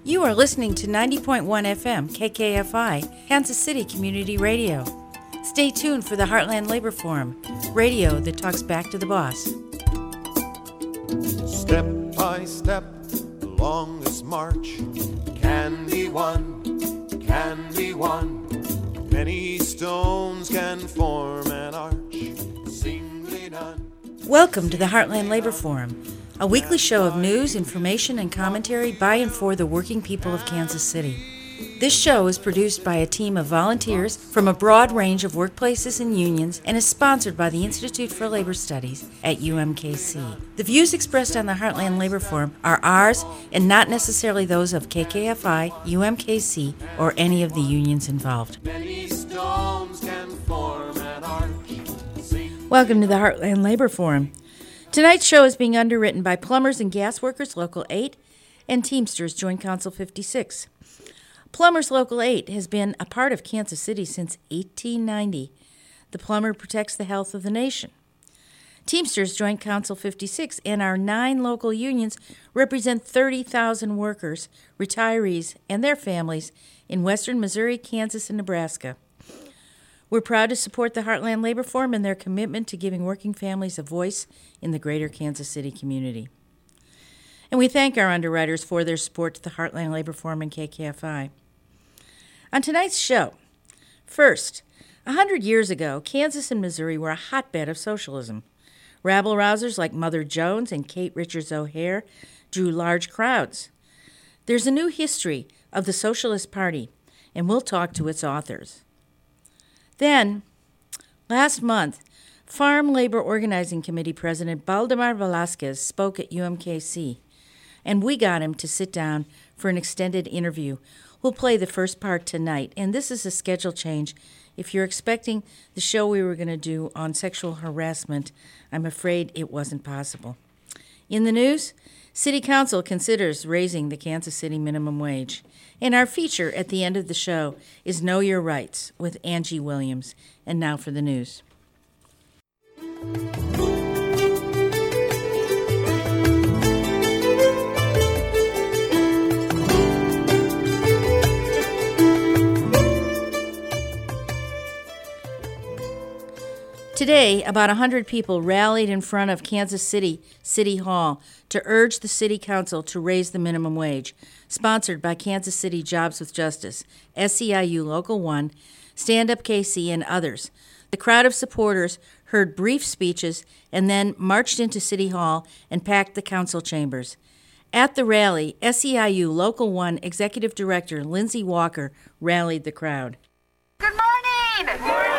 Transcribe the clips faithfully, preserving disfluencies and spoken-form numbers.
You are listening to ninety point one F M K K F I, Kansas City Community Radio. Stay tuned for the Heartland Labor Forum, radio that talks back to the boss. Step by step along this march can be won, can be won. Many stones can form an arch, seemingly none. Welcome to the Heartland Labor Forum, a weekly show of news, information, and commentary by and for the working people of Kansas City. This show is produced by a team of volunteers from a broad range of workplaces and unions and is sponsored by the Institute for Labor Studies at U M K C. The views expressed on the Heartland Labor Forum are ours and not necessarily those of K K F I, U M K C, or any of the unions involved. Many stones can form an arch. Welcome to the Heartland Labor Forum. Tonight's show is being underwritten by Plumbers and Gas Workers Local eight and Teamsters Joint Council fifty-six. Plumbers Local eight has been a part of Kansas City since eighteen ninety. The plumber protects the health of the nation. Teamsters Joint Council fifty-six and our nine local unions represent thirty thousand workers, retirees, and their families in western Missouri, Kansas, and Nebraska. We're proud to support the Heartland Labor Forum and their commitment to giving working families a voice in the greater Kansas City community. And we thank our underwriters for their support to the Heartland Labor Forum and K K F I. On tonight's show, first, a hundred years ago, Kansas and Missouri were a hotbed of socialism. Rabble-rousers like Mother Jones and Kate Richards O'Hare drew large crowds. There's a new history of the Socialist Party, and we'll talk to its authors. Then, last month, Farm Labor Organizing Committee President Baldemar Velasquez spoke at U M K C, and we got him to sit down for an extended interview. We'll play the first part tonight, and this is a schedule change. If you're expecting the show we were going to do on sexual harassment, I'm afraid it wasn't possible. In the news, City Council considers raising the Kansas City minimum wage. And our feature at the end of the show is Know Your Rights with Angie Williams. And now for the news. Today, about one hundred people rallied in front of Kansas City City Hall to urge the City Council to raise the minimum wage, sponsored by Kansas City Jobs with Justice, S E I U Local one, Stand Up K C, and others. The crowd of supporters heard brief speeches and then marched into City Hall and packed the council chambers. At the rally, S E I U Local one Executive Director Lindsay Walker rallied the crowd. Good morning! Good morning!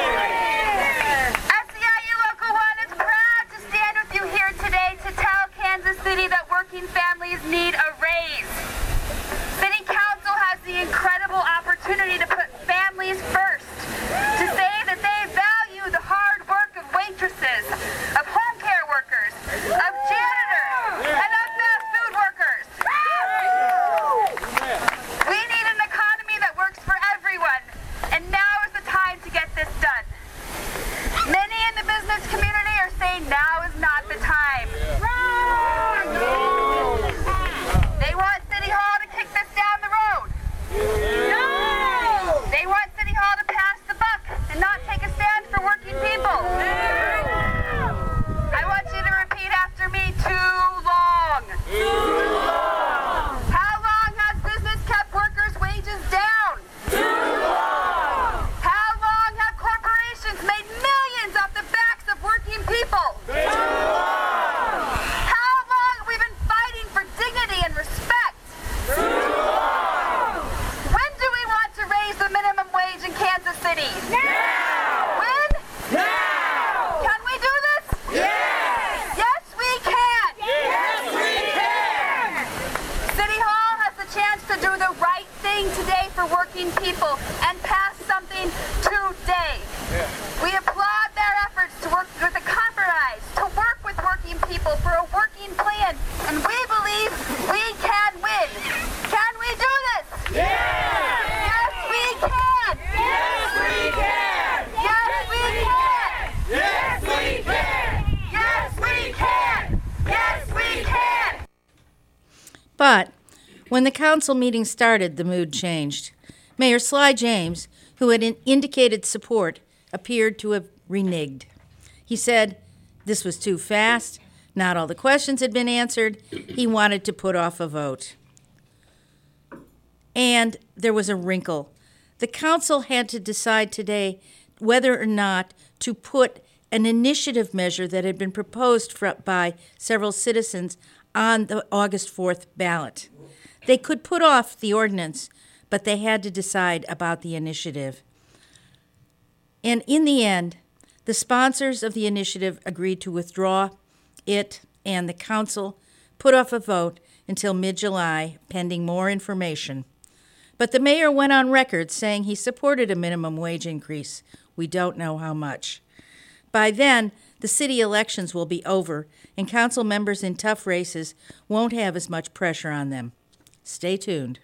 Kansas City that working families need a raise. City Council has the incredible opportunity to put families first, to say that they value the hard work of waitresses, of home care workers, of janitors, and of fast food workers. We need an economy that works for everyone, and now is the time to get this done. Many in the business community are saying now is not the time. They want City Hall to kick this down the road. No! They want City Hall to pass the buck and not take a stand for working people. No! I want you to repeat after me, too long. Too long! How long has business kept workers' wages down? Too long! How long have corporations made millions off the backs of working people? Too long! And respect. Too long. When do we want to raise the minimum wage in Kansas City? Now. When? Now. Can we do this? Yes. Yes, we can. Yes, we can. City Hall has the chance to do the right thing today for working people and pass something today. Yeah. We applaud their efforts to work with a compromise, to work with working people for a working plan, and we believe we can win. Can we do this? Yes! Yes, we can! Yes, we can! Yes, we can! Yes, we can! Yes, we can! Yes, we can! But When the council meeting started, the mood changed. Mayor Sly James, who had in- indicated support, appeared to have reneged. He said this was too fast, not all the questions had been answered, he wanted to put off a vote. And there was a wrinkle. The council had to decide today whether or not to put an initiative measure that had been proposed for, by several citizens on the August fourth ballot. They could put off the ordinance, but they had to decide about the initiative. And in the end, the sponsors of the initiative agreed to withdraw it, and the council put off a vote until mid-July, pending more information. But the mayor went on record saying he supported a minimum wage increase. We don't know how much. By then, the city elections will be over, and council members in tough races won't have as much pressure on them. Stay tuned.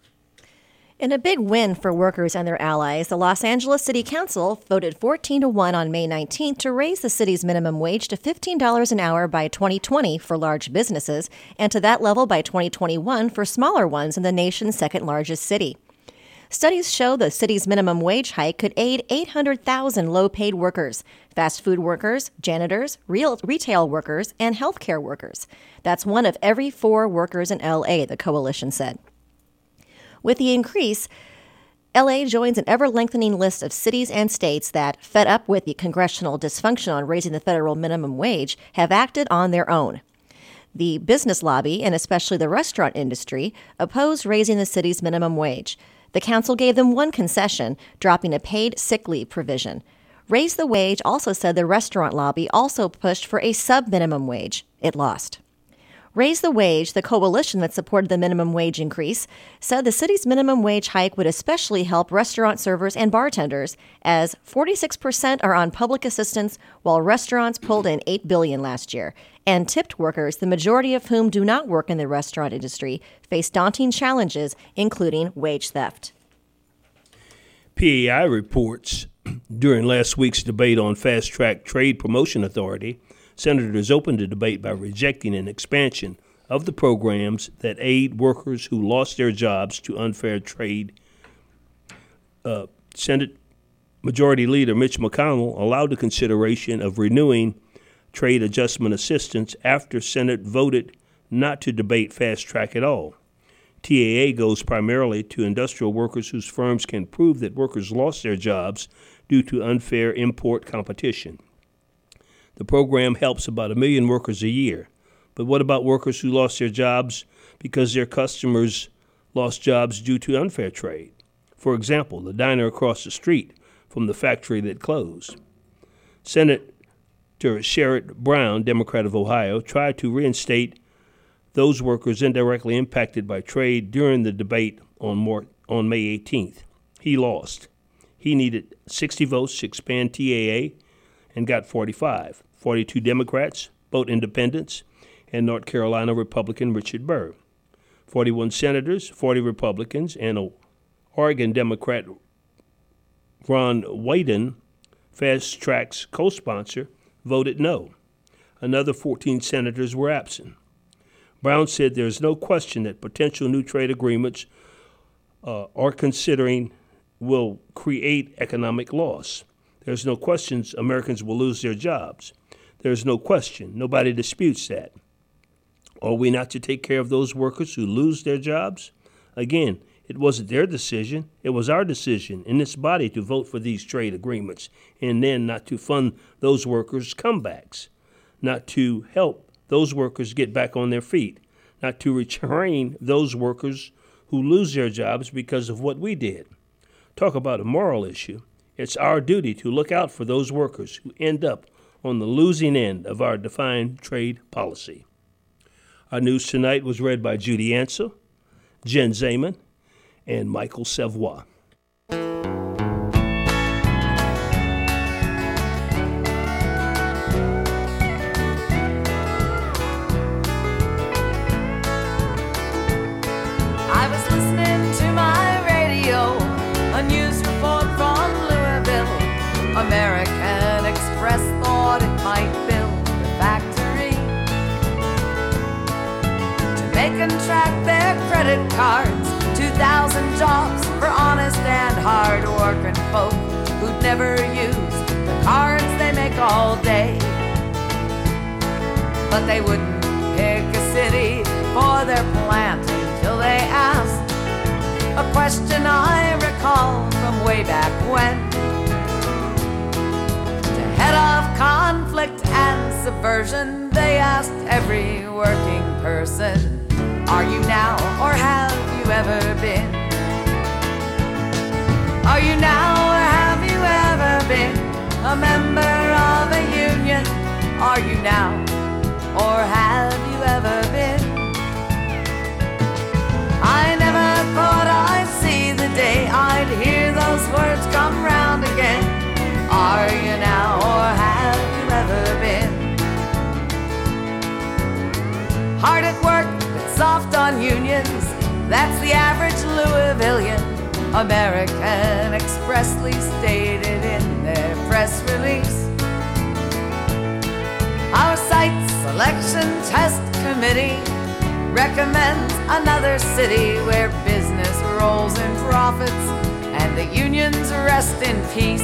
In a big win for workers and their allies, the Los Angeles City Council voted fourteen to one on May nineteenth to raise the city's minimum wage to fifteen dollars an hour by twenty twenty for large businesses and to that level by twenty twenty-one for smaller ones in the nation's second largest city. Studies show the city's minimum wage hike could aid eight hundred thousand low-paid workers, fast food workers, janitors, real retail workers, and healthcare workers. That's one of every four workers in L A, the coalition said. With the increase, L A joins an ever-lengthening list of cities and states that, fed up with the congressional dysfunction on raising the federal minimum wage, have acted on their own. The business lobby, and especially the restaurant industry, oppose raising the city's minimum wage. The council gave them one concession, dropping a paid sick leave provision. Raise the Wage also said the restaurant lobby also pushed for a sub-minimum wage. It lost. Raise the Wage, the coalition that supported the minimum wage increase, said the city's minimum wage hike would especially help restaurant servers and bartenders, as forty-six percent are on public assistance, while restaurants pulled in eight billion dollars last year. And tipped workers, the majority of whom do not work in the restaurant industry, face daunting challenges, including wage theft. P A I reports during last week's debate on Fast Track Trade Promotion Authority, senators opened the debate by rejecting an expansion of the programs that aid workers who lost their jobs to unfair trade. Uh, Senate Majority Leader Mitch McConnell allowed the consideration of renewing trade adjustment assistance after Senate voted not to debate Fast Track at all. T A A goes primarily to industrial workers whose firms can prove that workers lost their jobs due to unfair import competition. The program helps about a million workers a year. But what about workers who lost their jobs because their customers lost jobs due to unfair trade? For example, the diner across the street from the factory that closed. Senator Sherrod Brown, Democrat of Ohio, tried to reinstate those workers indirectly impacted by trade during the debate on, more, on May eighteenth. He lost. He needed sixty votes to expand T A A and got forty-five. forty-two Democrats, both independents, and North Carolina Republican Richard Burr. forty-one senators, forty Republicans, and Oregon Democrat Ron Wyden, Fast Track's co-sponsor, voted no. Another fourteen senators were absent. Brown said there is no question that potential new trade agreements uh, are considering will create economic loss. There's no question Americans will lose their jobs. There's no question. Nobody disputes that. Are we not to take care of those workers who lose their jobs? Again, it wasn't their decision. It was our decision in this body to vote for these trade agreements and then not to fund those workers' comebacks, not to help those workers get back on their feet, not to retrain those workers who lose their jobs because of what we did. Talk about a moral issue. It's our duty to look out for those workers who end up on the losing end of our defined trade policy. Our news tonight was read by Judy Ansell, Jen Zeman, and Michael Savoy. I was listening to my radio, a news report from Louisville. American Express thought it might build a factory to make and track their credit credit cards, two thousand jobs for honest and hard-working folk who'd never use the cards they make all day. But they wouldn't pick a city for their plant until they asked a question I recall from way back when. To head off conflict and subversion, they asked every working person, are you now or have you ever been? Are you now or have you ever been a member of a union? Are you now or have you ever been? I never thought I'd see the day I'd hear those words come round again. Are you now or have you ever been? Hard at work, but soft on unions, that's the average Louisvillian. American expressly stated in their press release. Our site selection test committee recommends another city where business rolls in profits and the unions rest in peace.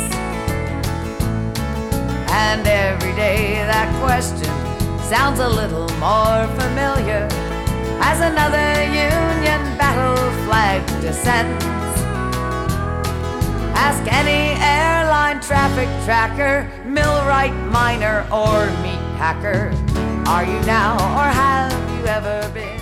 And every day that question sounds a little more familiar as another union battle flag descends. Ask any airline traffic tracker, millwright, miner, or meat packer. Are you now or have you ever been?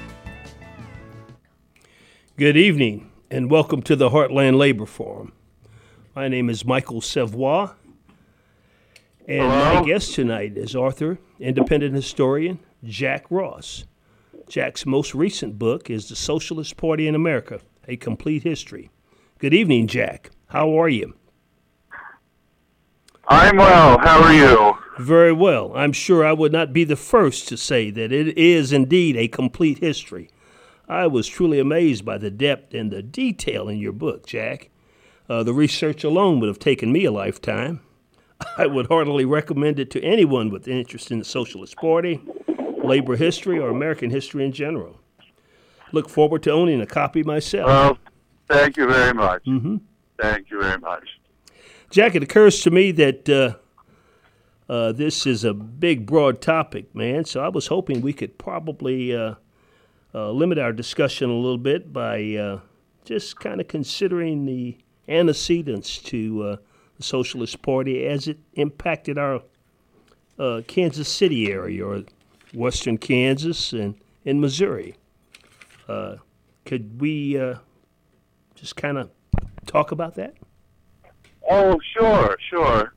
Good evening and welcome to the Heartland Labor Forum. My name is Michael Savoy, and Hello? my guest tonight is author, independent historian Jack Ross. Jack's most recent book is The Socialist Party in America, A Complete History. Good evening, Jack. How are you? I'm well. How are you? Very well. I'm sure I would not be the first to say that it is indeed a complete history. I was truly amazed by the depth and the detail in your book, Jack. Uh, the research alone would have taken me a lifetime. I would heartily recommend it to anyone with interest in the Socialist Party, labor history, or American history in general. Look forward to owning a copy myself. Well, thank you very much. Mm-hmm. Thank you very much. Jack, it occurs to me that uh, uh, this is a big, broad topic, man, so I was hoping we could probably uh, uh, limit our discussion a little bit by uh, just kind of considering the antecedents to uh, the Socialist Party as it impacted our uh, Kansas City area, or western Kansas and in Missouri. Uh, could we uh, just kind of talk about that? Oh, sure, sure.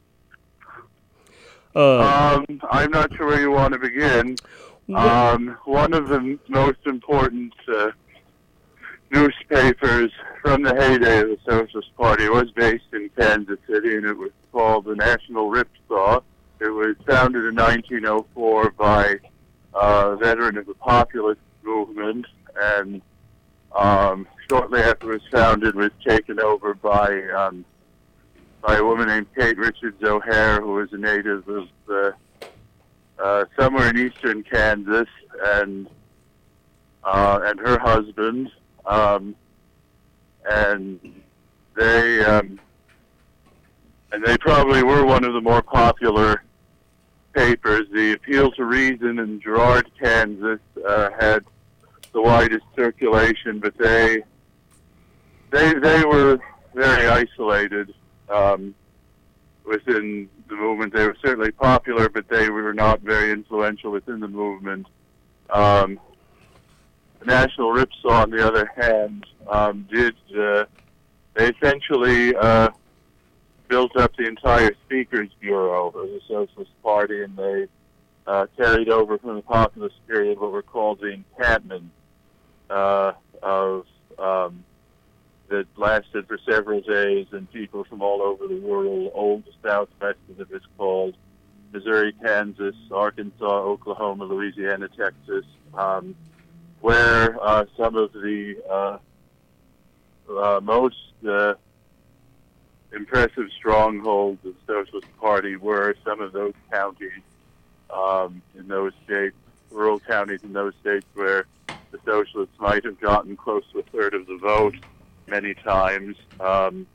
Uh, Um, I'm not sure where you want to begin. Um, one of the most important uh, newspapers from the heyday of the Socialist Party was based in Kansas City, and it was called the National Ripsaw. It was founded in nineteen oh four by a veteran of the populist movement, and um, shortly after it was founded, was taken over by um, by a woman named Kate Richards O'Hare, who was a native of uh, uh, somewhere in eastern Kansas, and uh, and her husband, um, and they um, and they probably were one of the more popular papers. The Appeal to Reason in Girard, Kansas, uh, had the widest circulation, but they they they were very isolated um, within the movement. They were certainly popular, but they were not very influential within the movement. Um, the National Ripsaw, on the other hand, um, did uh, they essentially uh, built up the entire Speakers Bureau of the Socialist Party, and they uh, carried over from the populist period what were called the encampments uh, of um, that lasted for several days, and people from all over the rural old Southwest, as it was called, Missouri, Kansas, Arkansas, Oklahoma, Louisiana, Texas, um, where uh, some of the uh, uh, most uh, impressive strongholds of the Socialist Party were. Some of those counties um, in those states, rural counties in those states where the socialists might have gotten close to a third of the vote many times. Um,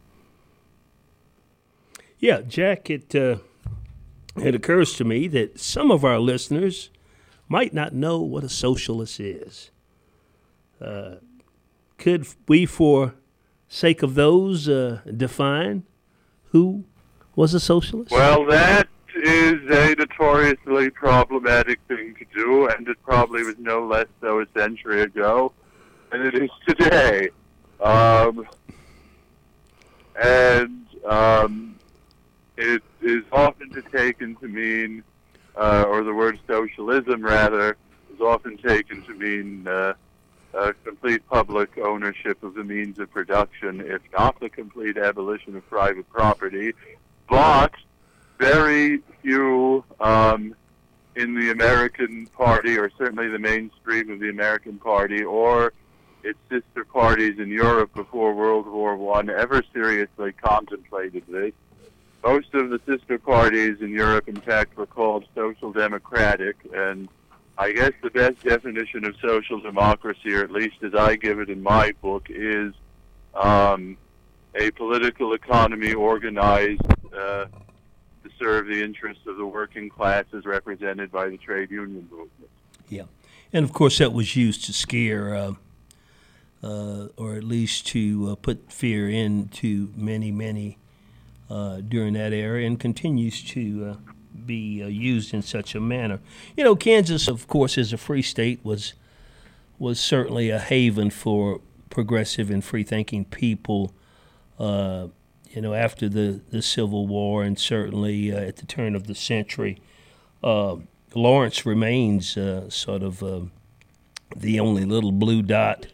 yeah, Jack, it uh, it occurs to me that some of our listeners might not know what a socialist is. Uh, could we, for sake of those, uh, define who was a socialist? Well, that is a notoriously problematic thing to do, and it probably was no less so a century ago than it is today. Um, and um, it is often taken to mean, uh, or the word socialism, rather, is often taken to mean uh, uh, complete public ownership of the means of production, if not the complete abolition of private property. But very few um, in the American Party, or certainly the mainstream of the American Party, or its sister parties in Europe before World War One, ever seriously contemplated this. Most of the sister parties in Europe, in fact, were called social democratic, and I guess the best definition of social democracy, or at least as I give it in my book, is um, a political economy organized uh, to serve the interests of the working classes represented by the trade union movement. Yeah, and of course that was used to scare, uh, uh, or at least to uh, put fear into many, many uh, during that era, and continues to uh, be uh, used in such a manner. You know, Kansas, of course, as a free state, was was certainly a haven for progressive and free-thinking people. Uh, you know, after the, the Civil War, and certainly uh, at the turn of the century, uh, Lawrence remains uh, sort of uh, the only little blue dot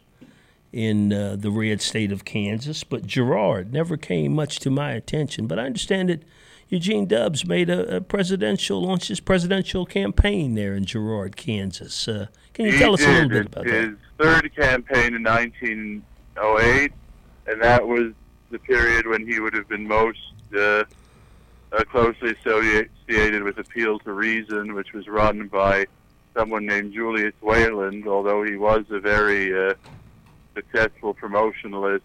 in uh, the red state of Kansas. But Girard never came much to my attention. But I understand that Eugene Debs made a, a presidential, launched his presidential campaign there in Girard, Kansas. Uh, can you he tell us did a little bit about his that? His third campaign in nineteen oh eight, and that was the period when he would have been most uh, uh, closely associated with Appeal to Reason, which was run by someone named Julius Wayland, although he was a very uh, successful promotionalist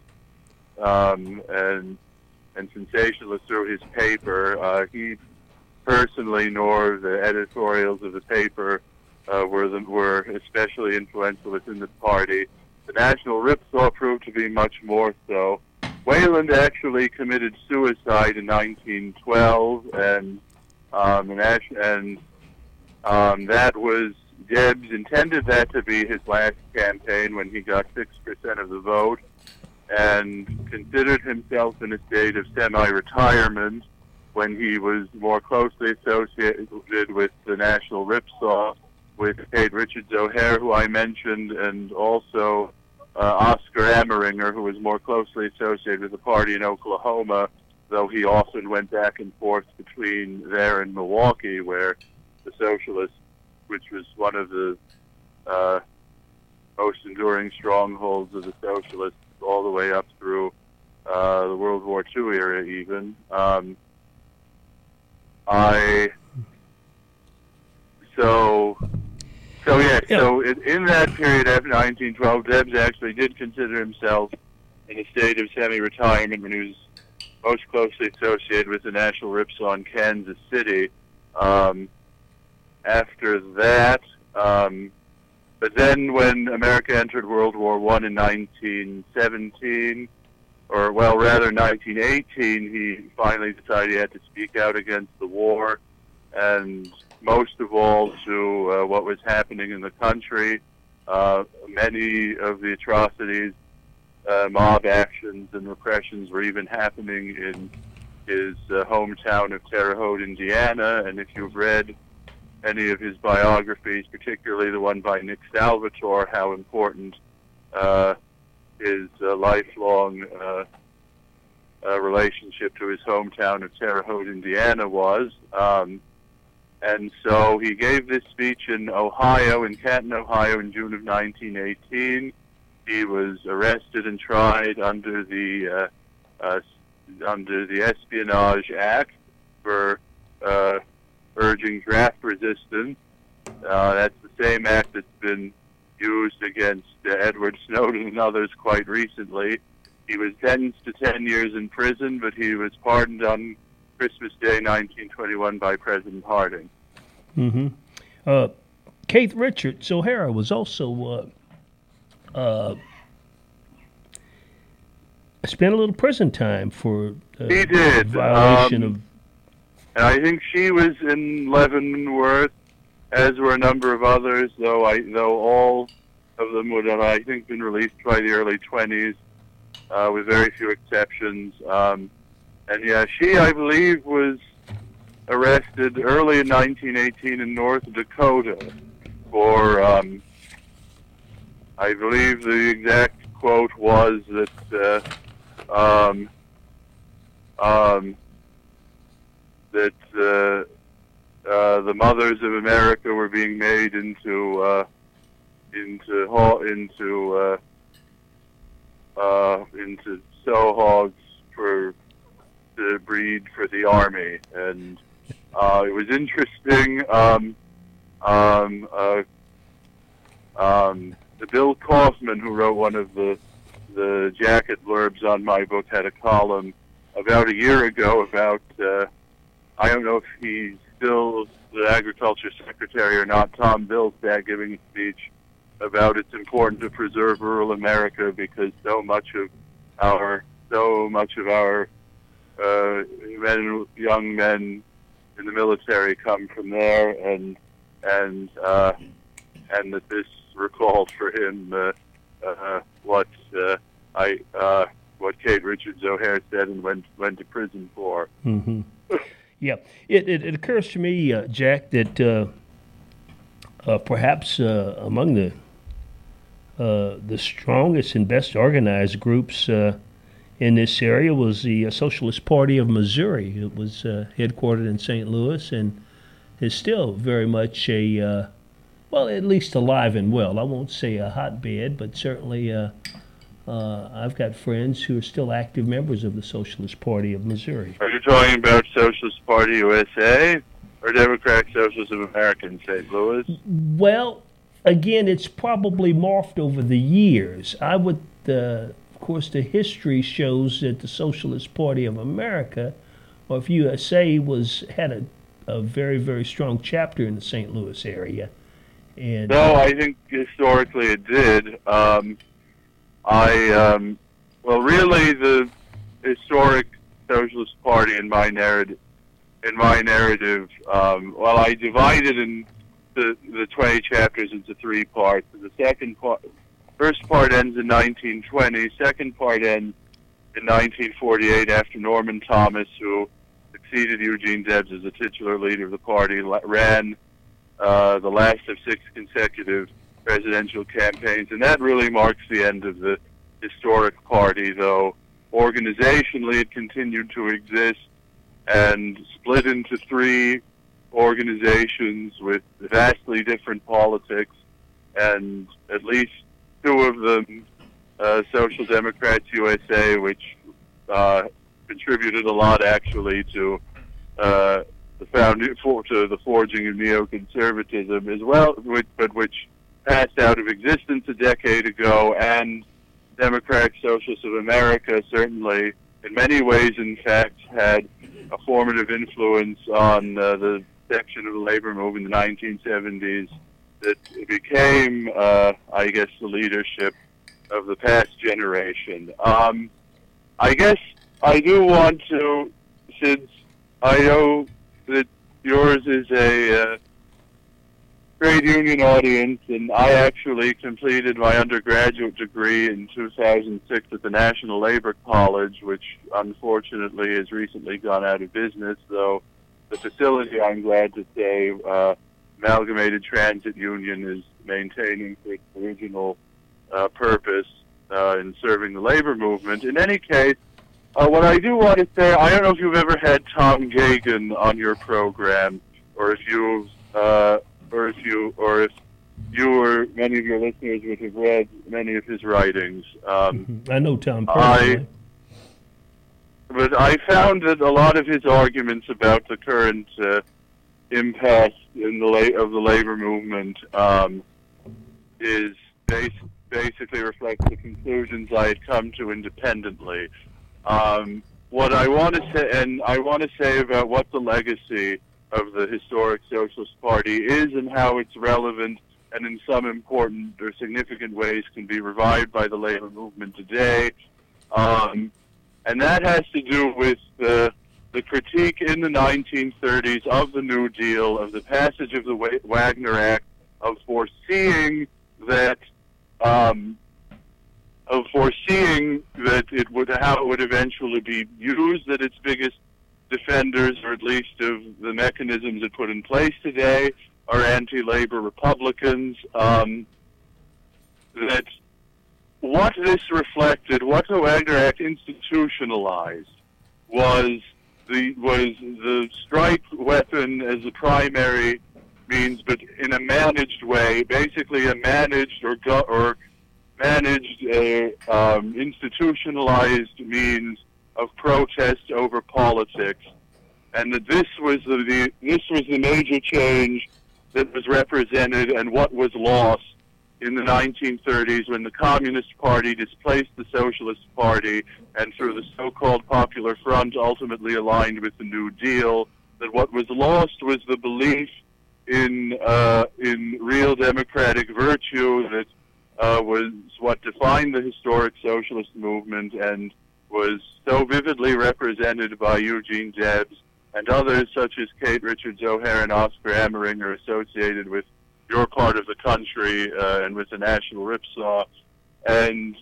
um, and and sensationalist through his paper. Uh, he personally, nor the editorials of the paper, uh, were the, were especially influential within the party. The National Ripsaw proved to be much more so. Wayland actually committed suicide in nineteen twelve, and um, and, and um, that was Debs intended that to be his last campaign when he got six percent of the vote, and considered himself in a state of semi-retirement when he was more closely associated with the National Ripsaw, with Kate Richards O'Hare, who I mentioned, and also uh, Oscar Ameringer, who was more closely associated with the party in Oklahoma, though he often went back and forth between there and Milwaukee, where the Socialists, which was one of the uh, most enduring strongholds of the Socialists all the way up through uh, the World War Two era even. Um, I... So... So, yeah, Yeah. so in, in that period after nineteen twelve, Debs actually did consider himself in a state of semi-retirement when he was most closely associated with the National Ripsaw in Kansas City. Um, after that, um, but then when America entered World War One in nineteen seventeen, or, well, rather nineteen eighteen, he finally decided he had to speak out against the war, and most of all to uh, what was happening in the country. Uh, many of the atrocities, uh, mob actions and repressions were even happening in his uh, hometown of Terre Haute, Indiana, and if you've read any of his biographies, particularly the one by Nick Salvatore, how important uh, his uh, lifelong uh, uh, relationship to his hometown of Terre Haute, Indiana was. Um, And so he gave this speech in Ohio, in Canton, Ohio, in June of nineteen eighteen. He was arrested and tried under the uh, uh, under the Espionage Act for uh, urging draft resistance. Uh, that's the same act that's been used against uh, Edward Snowden and others quite recently. He was sentenced to ten years in prison, but he was pardoned on Christmas Day, nineteen twenty-one, by President Harding. Mm-hmm. Uh, Keith Richards O'Hara was also uh, uh, spent a little prison time for uh, he did. violation um, of. And I think she was in Leavenworth, as were a number of others. Though I, though all of them would have, I think, been released by the early twenties, uh, with very few exceptions. Um, and yeah, she, I believe, was arrested early in nineteen eighteen in North Dakota for, um, I believe the exact quote was that, uh, um, um, that uh, uh, the mothers of America were being made into, uh, into, ho- into, uh, uh, into sow hogs for, to breed for the army. And uh, it was interesting. Um, um, uh, um, the Bill Kaufman, who wrote one of the the jacket blurbs on my book, had a column about a year ago about, uh, I don't know if he's still the agriculture secretary or not, Tom Vilsack, giving a speech about it's important to preserve rural America because so much of our so much of our uh, men, young men in the military come from there, and and uh, and that this recalled for him uh, uh, what uh, I uh, what Kate Richards O'Hara said and went went to prison for. Mm-hmm. Yeah, it, it it occurs to me, uh, Jack, that uh, uh, perhaps uh, among the uh, the strongest and best organized groups uh, in this area was the uh, Socialist Party of Missouri. It was uh, headquartered in Saint Louis and is still very much a, uh, well, at least alive and well. I won't say a hotbed, but certainly uh, uh, I've got friends who are still active members of the Socialist Party of Missouri. Are you talking about Socialist Party U S A or Democratic Socialists of America in Saint Louis? Well, again, it's probably morphed over the years. I would... Uh, Of course, the history shows that the Socialist Party of America, or if U S A, was had a, a very, very strong chapter in the Saint Louis area. And no, I think historically it did. Um, I um, well, really, the historic Socialist Party in my narrative, in my narrative, um, well, I divided in the the twenty chapters into three parts. The second part. First part ends in nineteen twenty. Second part ends in nineteen forty-eight after Norman Thomas, who succeeded Eugene Debs as the titular leader of the party, ran uh, the last of six consecutive presidential campaigns. And that really marks the end of the historic party, though organizationally it continued to exist and split into three organizations with vastly different politics, and at least two of them, uh, Social Democrats U S A, which uh, contributed a lot actually to uh, the found for, to the forging of neoconservatism as well, which, but which passed out of existence a decade ago, and Democratic Socialists of America certainly, in many ways, in fact, had a formative influence on uh, the section of the labor movement in the nineteen seventies that became, uh, I guess, the leadership of the past generation. Um, I guess I do want to, since I know that yours is a uh, trade union audience, and I actually completed my undergraduate degree in two thousand six at the National Labor College, which unfortunately has recently gone out of business, though the facility, I'm glad to say, uh, Amalgamated Transit Union is maintaining its original uh, purpose uh, in serving the labor movement. In any case, uh, what I do want to say, I don't know if you've ever had Tom Gagan on your program, or if you, uh, or if you, or if you or many of your listeners would have read many of his writings. Um, I know Tom personally. I, but I found that a lot of his arguments about the current uh, impasse in the la- of the labor movement um, is base, basically reflects the conclusions I had come to independently. Um, what I want to say, and I want to say about what the legacy of the historic Socialist Party is and how it's relevant and in some important or significant ways can be revived by the labor movement today. Um, and that has to do with the, the critique in the nineteen thirties of the New Deal, of the passage of the Wagner Act, of foreseeing that um, of foreseeing that it would how it would eventually be used, that its biggest defenders, or at least of the mechanisms it put in place today, are anti-labor Republicans. Um, that what this reflected, what the Wagner Act institutionalized, was the was the strike weapon as a primary means, but in a managed way, basically a managed or go, or managed uh, um, institutionalized means of protest over politics, and that this was the, the this was the major change that was represented and what was lost in the nineteen thirties when the Communist Party displaced the Socialist Party and through the so-called Popular Front ultimately aligned with the New Deal. That what was lost was the belief in uh, in real democratic virtue that uh, was what defined the historic socialist movement and was so vividly represented by Eugene Debs and others such as Kate Richards O'Hare and Oscar Ameringer, associated with your part of the country uh, and with the National Ripsaw. And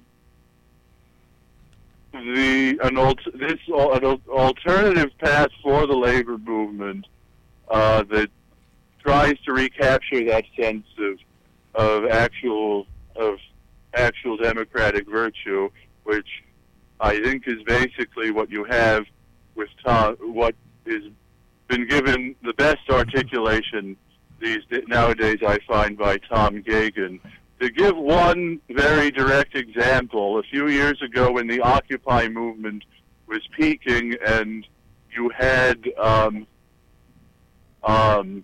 the an alt- this an alternative path for the labor movement uh, that tries to recapture that sense of of actual of actual democratic virtue, which I think is basically what you have with Tom, what is been given the best articulation these nowadays I find by Tom Gagan. To give one very direct example, a few years ago when the Occupy movement was peaking and you had um, um,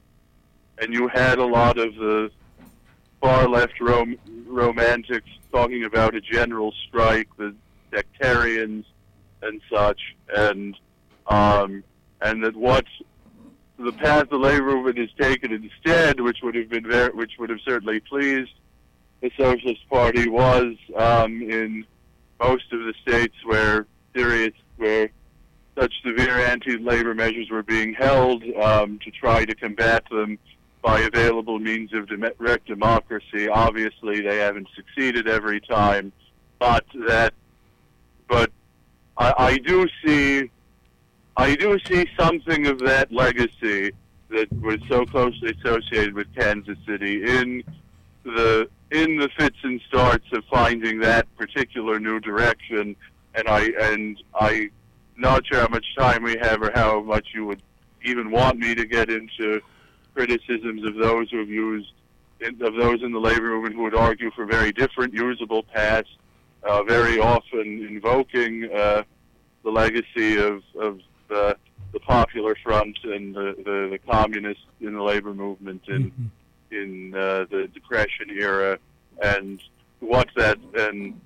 and you had a lot of the far left rom- romantics talking about a general strike, the sectarians and such, and um, and that what the path the labor movement has taken instead, which would have been very, which would have certainly pleased the Socialist Party, was um, in most of the states where serious, where such severe anti-labor measures were being held, um, to try to combat them by available means of direct democracy. Obviously, they haven't succeeded every time, but that, but I, I do see. I do see something of that legacy that was so closely associated with Kansas City in the in the fits and starts of finding that particular new direction. And I and I not sure how much time we have or how much you would even want me to get into criticisms of those who have used of those in the labor movement who would argue for very different usable paths, uh, very often invoking uh, the legacy of of The, the Popular Front and the, the, the communists in the labor movement in mm-hmm. in uh, the Depression era, and what that and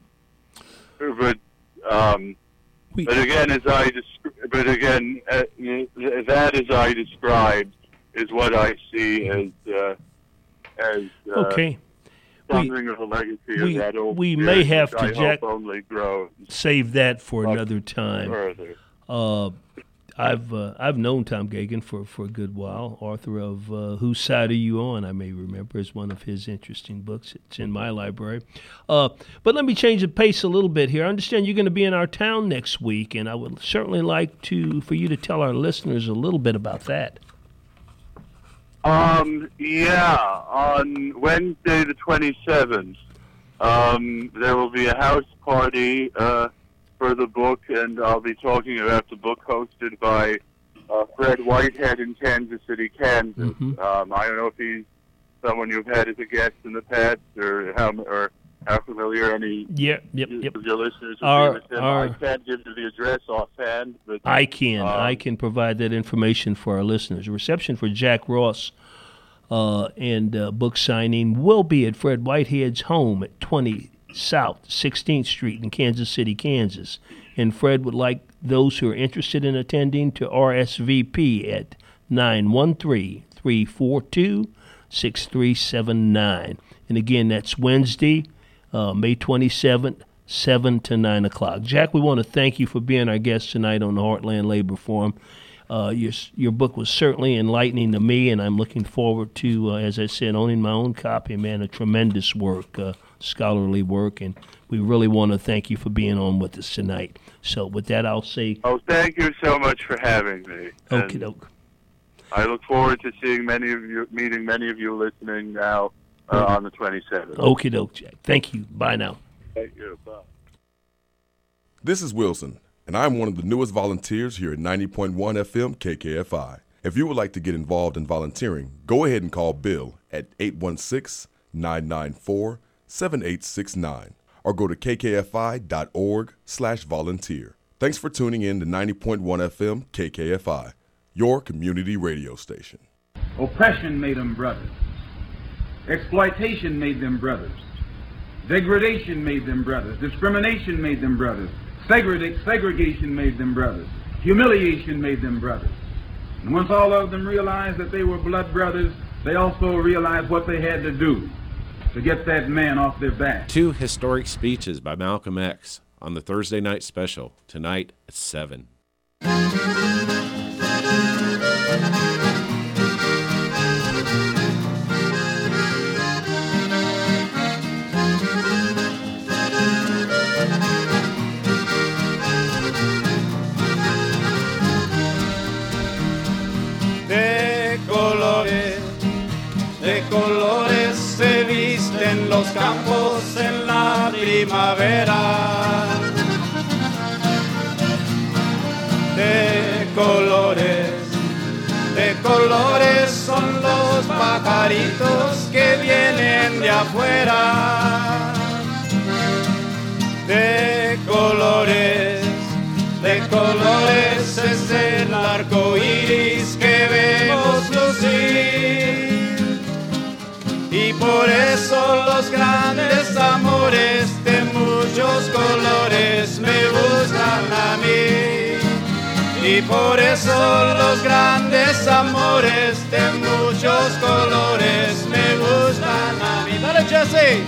but um, we, but again as I but again uh, that as I described is what I see as uh, as uh, okay. something we, of a legacy we, of that old. We may have to I Jack, only grow save that for another time. Further. Uh, I've uh, I've known Tom Gagan for, for a good while, author of uh, Whose Side Are You On? I may remember as one of his interesting books. It's in my library. Uh, but let me change the pace a little bit here. I understand you're going to be in our town next week, and I would certainly like to for you to tell our listeners a little bit about that. Um, yeah, on Wednesday the twenty-seventh, um, there will be a house party uh, for the book, and I'll be talking about the book hosted by uh, Fred Whitehead in Kansas City, Kansas. Mm-hmm. Um, I don't know if he's someone you've had as a guest in the past, or how or how familiar any yeah, yep, yep. of your listeners would our, be with him. Our, I can't give you the address offhand, but I can. Um, I can provide that information for our listeners. A reception for Jack Ross uh, and uh, book signing will be at Fred Whitehead's home at twenty South sixteenth Street in Kansas City, Kansas. And Fred would like those who are interested in attending to R S V P at nine one three, three four two, six three seven nine. And again, that's Wednesday, uh, May twenty-seventh, seven to nine o'clock. Jack, we want to thank you for being our guest tonight on the Heartland Labor Forum. Uh, your your book was certainly enlightening to me, and I'm looking forward to, uh, as I said, owning my own copy. Man, a tremendous work, uh, scholarly work, and we really want to thank you for being on with us tonight. So with that, I'll say... Oh, thank you so much for having me. Okie doke. I look forward to seeing many of you, meeting many of you listening now uh, on the twenty-seventh. Okie doke, Jack. Thank you. Bye now. Thank you. Bye. This is Wilson, and I'm one of the newest volunteers here at ninety point one F M K K F I. If you would like to get involved in volunteering, go ahead and call Bill at eight one six, nine nine four, seven eight six nine or go to kkfi.org slash volunteer. Thanks for tuning in to ninety point one F M K K F I, your community radio station. Oppression made them brothers. Exploitation made them brothers. Degradation made them brothers. Discrimination made them brothers. Segre- segregation made them brothers. Humiliation made them brothers. And once all of them realized that they were blood brothers, they also realized what they had to do to get that man off their back. Two historic speeches by Malcolm X on the Thursday night special, tonight at seven. De colores, de colores se visten los campos en la primavera. De colores, de colores son los pajaritos que vienen de afuera. De colores, de colores es el arco iris que vemos lucir. Y por eso los grandes amores de muchos colores me gustan a mí. Y por eso los grandes amores de muchos colores me gustan a mí. Dale, Jesse.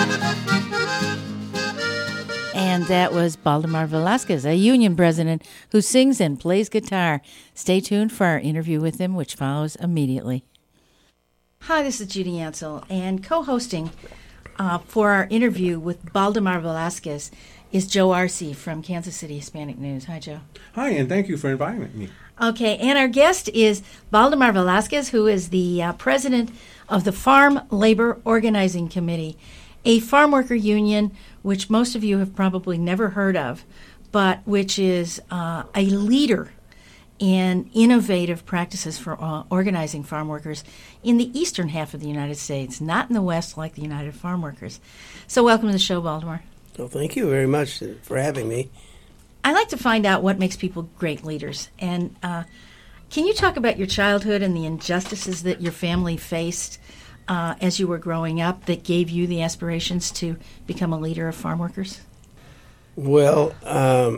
And that was Baldemar Velasquez, a union president who sings and plays guitar. Stay tuned for our interview with him, which follows immediately. Hi, this is Judy Ansel, and co-hosting uh, for our interview with Baldemar Velasquez is Joe Arce from Kansas City Hispanic News. Hi, Joe. Hi, and thank you for inviting me. Okay, and our guest is Baldemar Velasquez, who is the uh, president of the Farm Labor Organizing Committee, a farm worker union which most of you have probably never heard of, but which is uh, a leader in innovative practices for uh, organizing farm workers in the eastern half of the United States, not in the west like the United Farm Workers. So welcome to the show, Baldemar. Well, thank you very much for having me. I like to find out what makes people great leaders. And uh, can you talk about your childhood and the injustices that your family faced uh, as you were growing up that gave you the aspirations to become a leader of farm workers? Well, um,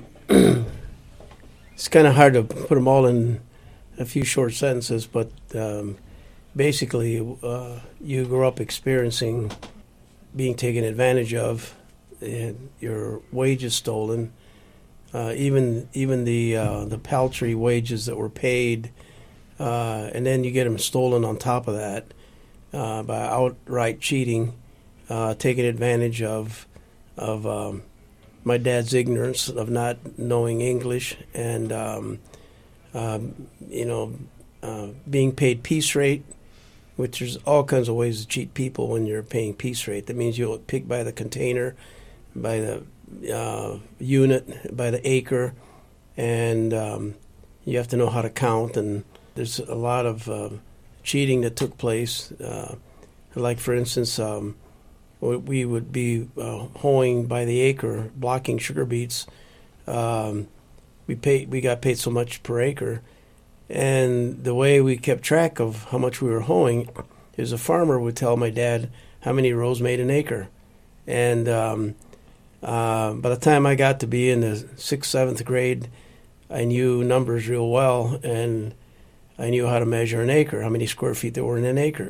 it's kind of hard to put them all in a few short sentences, but um, basically uh, you grew up experiencing being taken advantage of, and your wages stolen, uh, even even the uh, the paltry wages that were paid, uh, and then you get them stolen on top of that uh, by outright cheating, uh, taking advantage of of um, my dad's ignorance of not knowing English, and um, um, you know uh, being paid piece rate, which there's all kinds of ways to cheat people when you're paying piece rate. That means you'll pick by the container, by the uh, unit, by the acre, and um, you have to know how to count. And there's a lot of uh, cheating that took place. Uh, like, for instance, um, we would be uh, hoeing by the acre, blocking sugar beets. Um, we paid, we got paid so much per acre. And the way we kept track of how much we were hoeing is a farmer would tell my dad how many rows made an acre. And um, uh, by the time I got to be in the sixth, seventh grade, I knew numbers real well, and I knew how to measure an acre, how many square feet there were in an acre.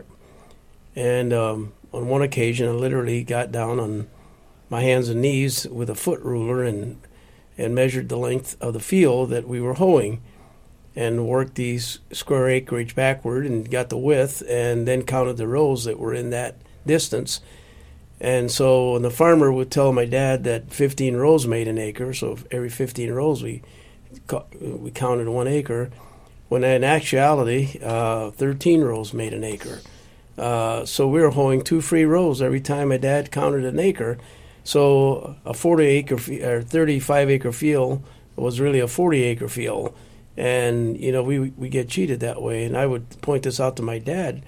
And um, on one occasion, I literally got down on my hands and knees with a foot ruler and and measured the length of the field that we were hoeing, and worked these square acreage backward and got the width, and then counted the rows that were in that distance. And so when the farmer would tell my dad that fifteen rows made an acre, so every fifteen rows we we counted one acre, when in actuality, uh, thirteen rows made an acre. Uh, so we were hoeing two free rows every time my dad counted an acre. So a forty acre or thirty-five acre field was really a forty acre field. And, you know, we we get cheated that way. And I would point this out to my dad,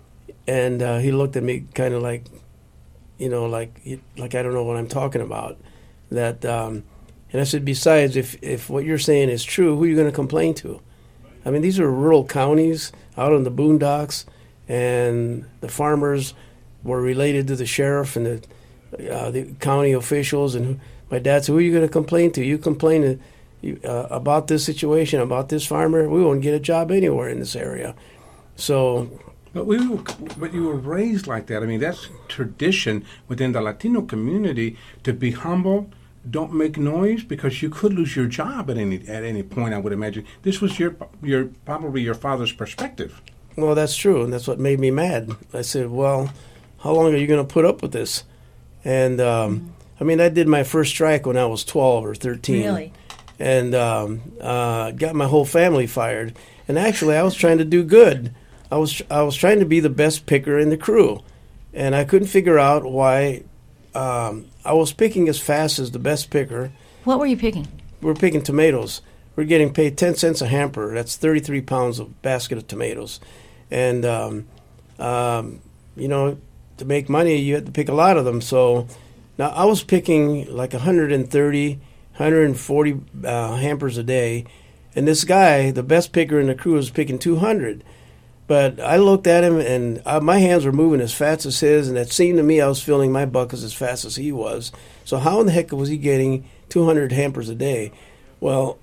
and uh, he looked at me kind of like, you know, like like I don't know what I'm talking about. That, um, and I said, besides, if, if what you're saying is true, who are you going to complain to? I mean, these are rural counties out in the boondocks, and the farmers were related to the sheriff and the, uh, the county officials. And my dad said, who are you going to complain to? You complain to, you, uh, about this situation, about this farmer, we won't get a job anywhere in this area. So... But we, were, but you were raised like that. I mean, that's tradition within the Latino community to be humble, don't make noise, because you could lose your job at any at any point. I would imagine this was your your probably your father's perspective. Well, that's true, and that's what made me mad. I said, "Well, how long are you going to put up with this?" And um, mm-hmm. I mean, I did my first strike when I was twelve or thirteen, really, and um, uh, got my whole family fired. And actually, I was trying to do good. I was I was trying to be the best picker in the crew, and I couldn't figure out why um, I was picking as fast as the best picker. What were you picking? We were picking tomatoes. We're getting paid ten cents a hamper. That's thirty-three pounds of basket of tomatoes. And, um, um, you know, to make money, you had to pick a lot of them. So now I was picking like one hundred thirty, one hundred forty uh, hampers a day, and this guy, the best picker in the crew, was picking two hundred. But I looked at him, and uh, my hands were moving as fast as his, and it seemed to me I was filling my buckets as fast as he was. So how in the heck was he getting two hundred hampers a day? Well,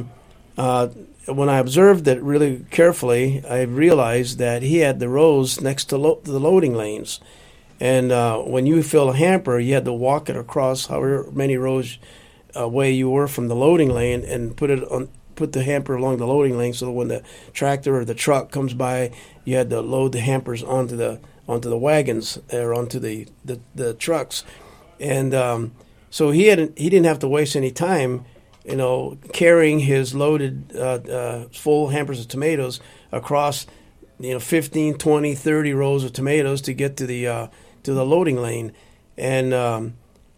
uh, when I observed it really carefully, I realized that he had the rows next to, lo- to the loading lanes. And uh, when you fill a hamper, you had to walk it across however many rows away you were from the loading lane and put it on. Put the hamper along the loading lane, so that when the tractor or the truck comes by, you had to load the hampers onto the onto the wagons or onto the the, the trucks. And um, so he had he didn't have to waste any time, you know, carrying his loaded uh, uh, full hampers of tomatoes across, you know, fifteen, twenty, thirty rows of tomatoes to get to the uh, to the loading lane. And um,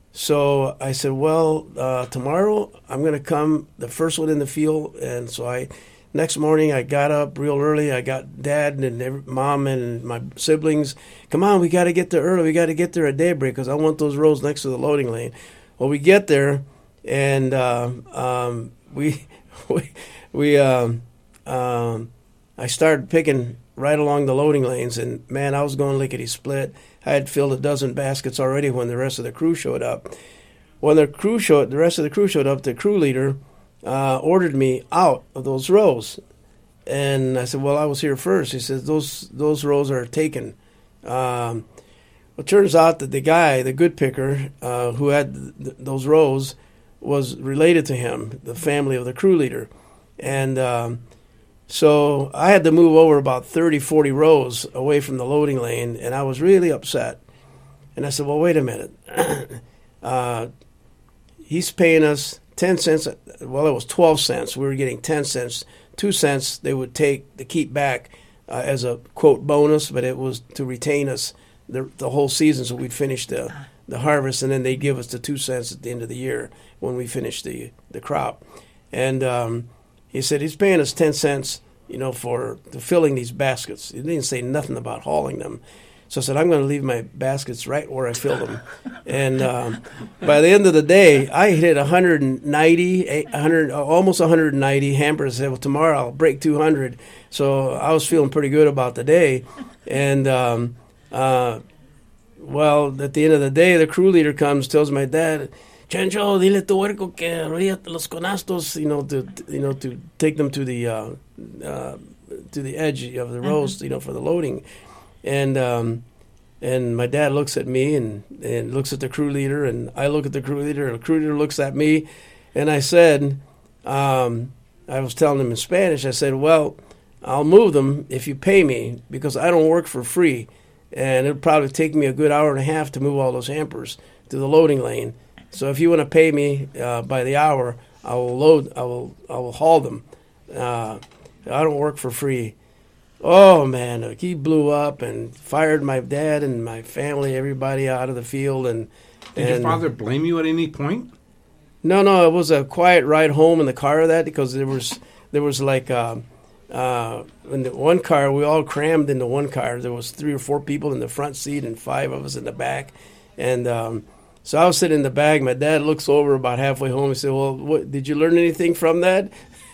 So I said, well, uh, tomorrow I'm going to come the first one in the field. And so I, next morning I got up real early. I got Dad and every, Mom and my siblings. Come on, we got to get there early. We got to get there at daybreak because I want those rows next to the loading lane. Well, we get there, and uh, um, we we we um, um, I started picking right along the loading lanes, and man, I was going lickety split. I had filled a dozen baskets already when the rest of the crew showed up. When the crew showed, the rest of the crew showed up, the crew leader uh, ordered me out of those rows, and I said, "Well, I was here first." He says, "Those those rows are taken." Um, well, it turns out that the guy, the good picker, uh, who had th- those rows, was related to him, the family of the crew leader, and um, so I had to move over about thirty, forty rows away from the loading lane, and I was really upset. And I said, well, wait a minute. uh, he's paying us ten cents. Well, it was twelve cents. We were getting ten cents. two cents they would take to keep back uh, as a, quote, bonus, but it was to retain us the, the whole season so we'd finish the, the harvest, and then they'd give us the two cents at the end of the year when we finished the, the crop. And um, he said he's paying us ten cents, you know, for filling these baskets. He didn't say nothing about hauling them. So I said, I'm going to leave my baskets right where I filled them. And um, by the end of the day, I hit one hundred ninety, one hundred, almost one hundred ninety hampers. I said, well, tomorrow I'll break two hundred. So I was feeling pretty good about the day. And, um, uh, well, at the end of the day, the crew leader comes, tells my dad, Chencho, dile tu huerco que arrolla los canastos, you know, to, you know, to take them to the, uh, uh, to the edge of the roast, you know, for the loading. And um, and my dad looks at me and, and looks at the crew leader, and I look at the crew leader, and the crew leader looks at me, and I said, um, I was telling him in Spanish, I said, well, I'll move them if you pay me, because I don't work for free, and it'll probably take me a good hour and a half to move all those hampers to the loading lane. So if you want to pay me uh, by the hour, I will load, I will, I will haul them. Uh, I don't work for free. Oh, man, he blew up and fired my dad and my family, everybody out of the field. And Did and your father blame you at any point? No, no, it was a quiet ride home in the car of that, because there was there was like uh, uh, in the one car, we all crammed into one car. There was three or four people in the front seat and five of us in the back. And um, so I was sitting in the back. My dad looks over about halfway home and said, well, what, did you learn anything from that?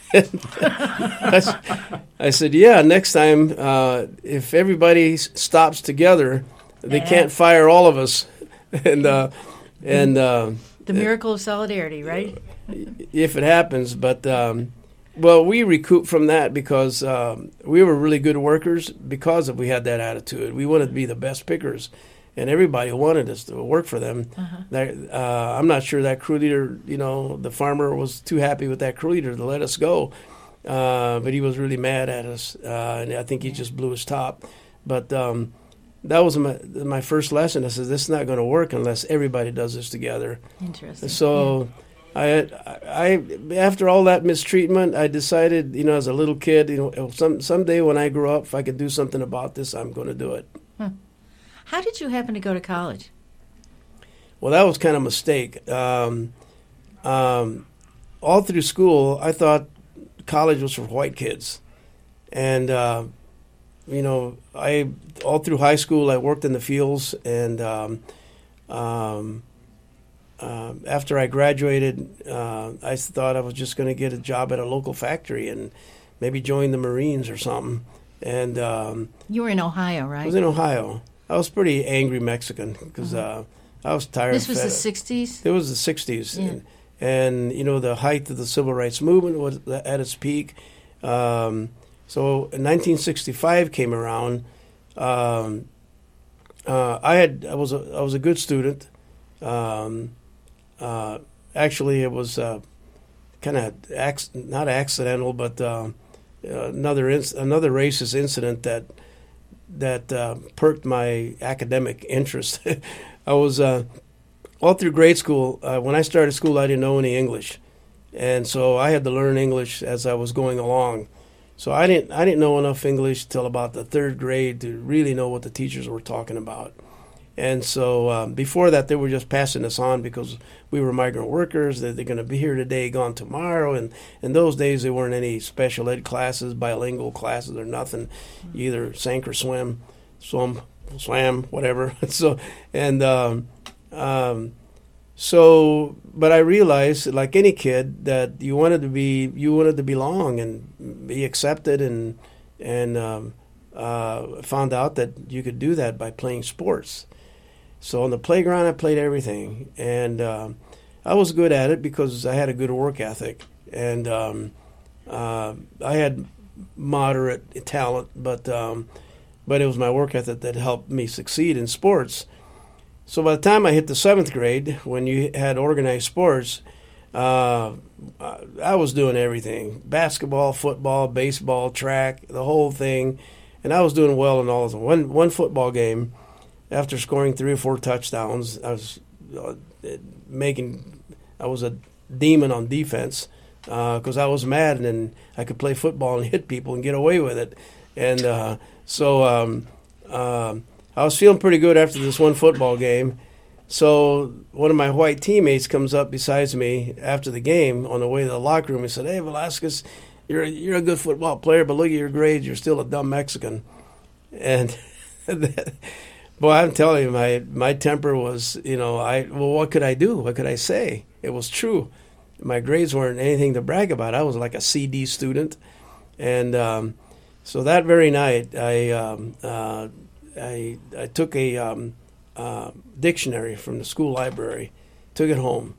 I, I said, yeah, next time, uh, if everybody s- stops together, they Yeah. can't fire all of us. and uh, and uh, The miracle of solidarity, right? if it happens. But, um, well, we recouped from that because um, we were really good workers because of we had that attitude. We wanted to be the best pickers, and everybody wanted us to work for them. Uh-huh. That, uh, I'm not sure that crew leader, you know, the farmer was too happy with that crew leader to let us go. Uh, but he was really mad at us, uh, and I think he just blew his top. But um, that was my my first lesson. I said, this is not going to work unless everybody does this together. Interesting. So I, I, after all that mistreatment, I decided, you know, as a little kid, you know, some someday when I grow up, if I could do something about this, I'm going to do it. Huh. How did you happen to go to college? Well, that was kind of a mistake. Um, um, all through school, I thought college was for white kids. And, uh, you know, I all through high school, I worked in the fields. And um, um, uh, after I graduated, uh, I thought I was just going to get a job at a local factory and maybe join the Marines or something. And um, You were in Ohio, right? I was in Ohio. I was pretty angry Mexican because uh, I was tired. This was fed the up. sixties? It was the sixties. Yeah. And, and, you know, the height of the civil rights movement was at its peak. Um, so in nineteen sixty-five came around. Um, uh, I had I was a I was a good student. Um, uh, actually, it was uh, kind of ac- not accidental, but uh, another inc- another racist incident that that uh, perked my academic interest. I was uh, all through grade school. Uh, when I started school, I didn't know any English, and so I had to learn English as I was going along. So I didn't I didn't know enough English till about the third grade to really know what the teachers were talking about. And so um, before that, they were just passing us on because we were migrant workers. That they're going to be here today, gone tomorrow. And in those days, there weren't any special ed classes, bilingual classes, or nothing. You either sank or swim, swim, swam, whatever. so and um, um, so, but I realized, like any kid, that you wanted to be, you wanted to belong and be accepted, and and um, uh, found out that you could do that by playing sports. So on the playground, I played everything, and um, I was good at it because I had a good work ethic, and um, uh, I had moderate talent, but um, but it was my work ethic that helped me succeed in sports. So by the time I hit the seventh grade, when you had organized sports, uh, I was doing everything: basketball, football, baseball, track, the whole thing, and I was doing well in all of them. One one football game, after scoring three or four touchdowns, I was uh, making, I was a demon on defense because uh, I was mad, and then I could play football and hit people and get away with it. And uh, so um, uh, I was feeling pretty good after this one football game. So one of my white teammates comes up beside me after the game on the way to the locker room and said, "Hey, Velasquez, you're a, you're a good football player, but look at your grades. You're still a dumb Mexican." And Boy, I'm telling you, my my temper was, you know, I well, what could I do? What could I say? It was true. My grades weren't anything to brag about. I was like a C D student, and um, so that very night, I um, uh, I I took a um, uh, dictionary from the school library, took it home,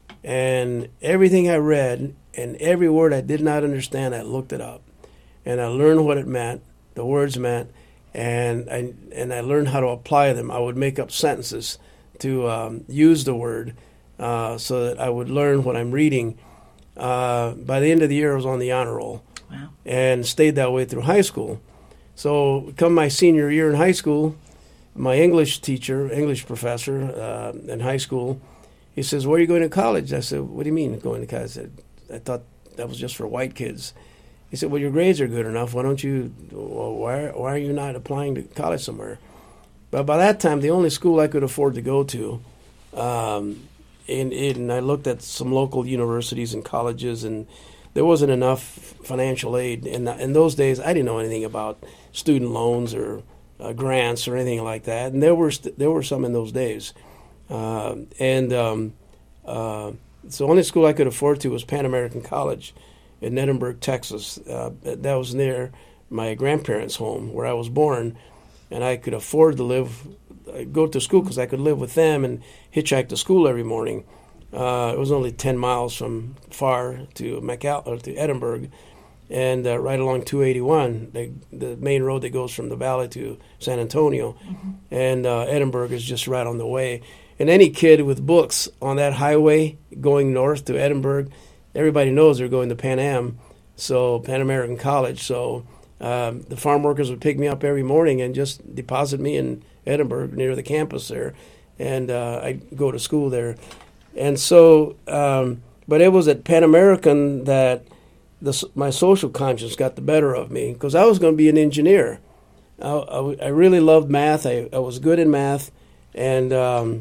and everything I read and every word I did not understand, I looked it up, and I learned what it meant, the words meant. And I and I learned how to apply them. I would make up sentences to um, use the word uh, so that I would learn what I'm reading. Uh, by the end of the year, I was on the honor roll. Wow. And stayed that way through high school. So come my senior year in high school, my English teacher, English professor uh, in high school, he says, "Where are you going to college?" I said, "What do you mean going to college?" I said, "I thought that was just for white kids." He said, "Well, your grades are good enough. Why don't you, well, why, why are you not applying to college somewhere?" But by that time, the only school I could afford to go to, um, and, and I looked at some local universities and colleges, and there wasn't enough financial aid. And in those days, I didn't know anything about student loans or uh, grants or anything like that. And there were st- there were some in those days. Uh, and um, uh, so the only school I could afford to was Pan American College in Edinburgh, Texas. Uh, that was near my grandparents' home where I was born, and I could afford to live, go to school because I could live with them and hitchhike to school every morning. Uh, it was only ten miles from far to McAl- or to Edinburgh, and uh, right along two eighty-one, the, the main road that goes from the valley to San Antonio, mm-hmm. and uh, Edinburgh is just right on the way. And any kid with books on that highway going north to Edinburgh, everybody knows they're going to Pan Am, so Pan American College. So um, the farm workers would pick me up every morning and just deposit me in Edinburgh near the campus there, and uh, I'd go to school there. And so, um, but it was at Pan American that the, my social conscience got the better of me, because I was going to be an engineer. I, I, I really loved math. I, I was good in math, and um,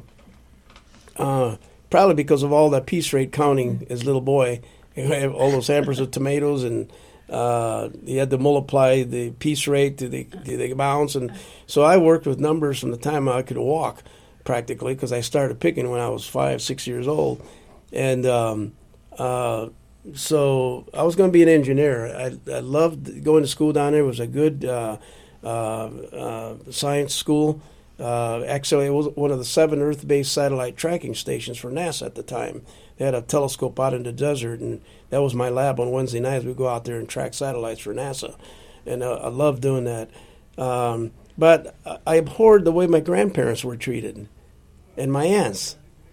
uh, probably because of all that piece rate counting as a little boy, you have all those hampers of tomatoes, and uh, you had to multiply the piece rate to the, to the amounts. And so I worked with numbers from the time I could walk, practically, because I started picking when I was five, six years old. And um, uh, so I was going to be an engineer. I, I loved going to school down there. It was a good uh, uh, uh, science school. Uh, actually, it was one of the seven Earth-based satellite tracking stations for NASA at the time. They had a telescope out in the desert, and that was my lab on Wednesday nights. We'd go out there and track satellites for NASA, and uh, I loved doing that. Um, but I abhorred the way my grandparents were treated, and my aunts.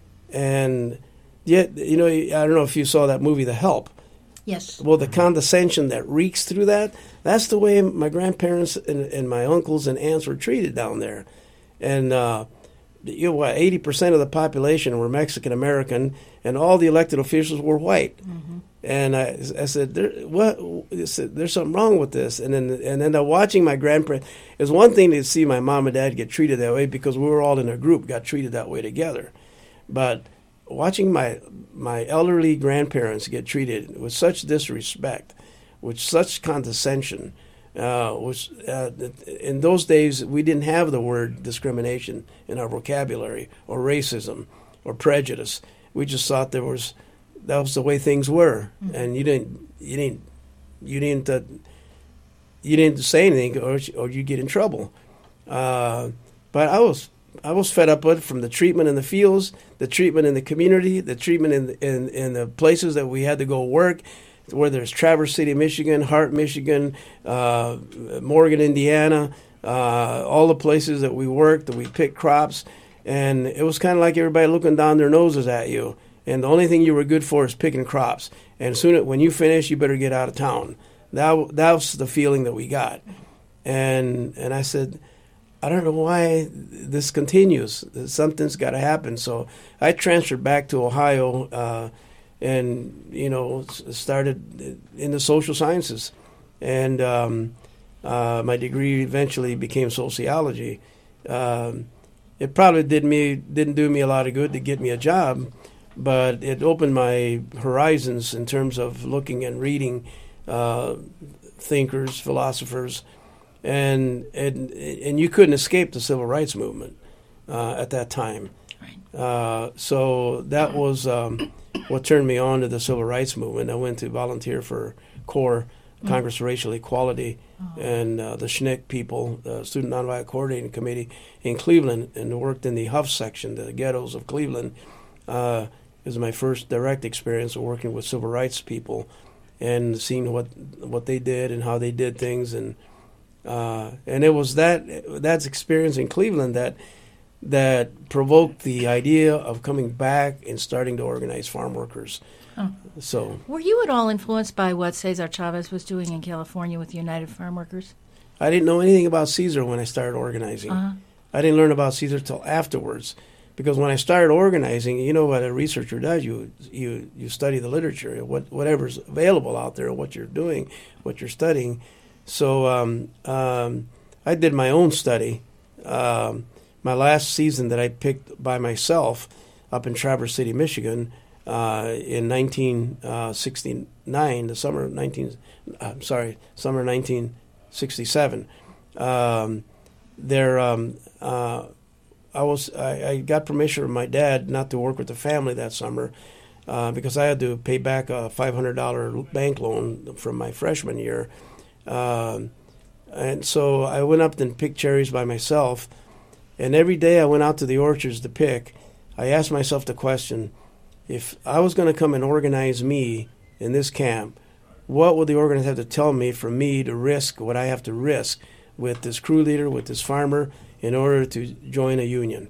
And yet, you know, I don't know if you saw that movie, The Help. Yes. Well, the condescension that reeks through that, that's the way my grandparents and, and my uncles and aunts were treated down there. And, uh, you know what, eighty percent of the population were Mexican-American, and all the elected officials were white. Mm-hmm. And I, I said, there, what? I said, there's something wrong with this. And then and then uh, watching my grandparents, it's one thing to see my mom and dad get treated that way, because we were all in a group, got treated that way together. But watching my my elderly grandparents get treated with such disrespect, with such condescension, uh, was uh, in those days we didn't have the word discrimination in our vocabulary, or racism, or prejudice. We just thought there was that was the way things were, mm-hmm. and you didn't you didn't you didn't uh, you didn't say anything, or or you get in trouble. Uh, but I was. I was fed up with from the treatment in the fields, the treatment in the community, the treatment in in, in the places that we had to go work, whether it's Traverse City, Michigan, Hart, Michigan, uh, Morgan, Indiana, uh, all the places that we worked, that we picked crops. And it was kind of like everybody looking down their noses at you. And the only thing you were good for is picking crops. And soon, when you finish, you better get out of town. That, that was the feeling that we got. And and I said, I don't know why this continues. Something's got to happen. So I transferred back to Ohio, uh, and you know, started in the social sciences, and um, uh, my degree eventually became sociology. Um, it probably did me didn't do me a lot of good to get me a job, but it opened my horizons in terms of looking and reading uh, thinkers, philosophers. and and and you couldn't escape the civil rights movement uh, at that time. Right. Uh, so that was um, what turned me on to the civil rights movement. I went to volunteer for CORE, mm. Congress for Racial Equality, oh. and uh, the S N C C people, the Student Nonviolent Coordinating Committee in Cleveland, and worked in the Huff section, the ghettos of Cleveland. Uh, it was my first direct experience of working with civil rights people and seeing what what they did and how they did things, and uh, and it was that that's experience in Cleveland that that provoked the idea of coming back and starting to organize farm workers. Oh. So, were you at all influenced by what Cesar Chavez was doing in California with United Farm Workers? I didn't know anything about Cesar when I started organizing. Uh-huh. I didn't learn about Cesar till afterwards. Because when I started organizing, you know what a researcher does, you you, you study the literature, what whatever's available out there, what you're doing, what you're studying. So um, um, I did my own study. Um, my last season that I picked by myself up in Traverse City, Michigan, uh, in nineteen sixty-nine, the summer of nineteen, I'm sorry, summer nineteen sixty-seven. Um, there. Um, uh, I was I, I got permission from my dad not to work with the family that summer uh, because I had to pay back a five hundred dollars bank loan from my freshman year. Um, and so I went up and picked cherries by myself. And every day I went out to the orchards to pick, I asked myself the question, if I was going to come and organize me in this camp, what would the organizer have to tell me for me to risk what I have to risk with this crew leader, with this farmer, in order to join a union,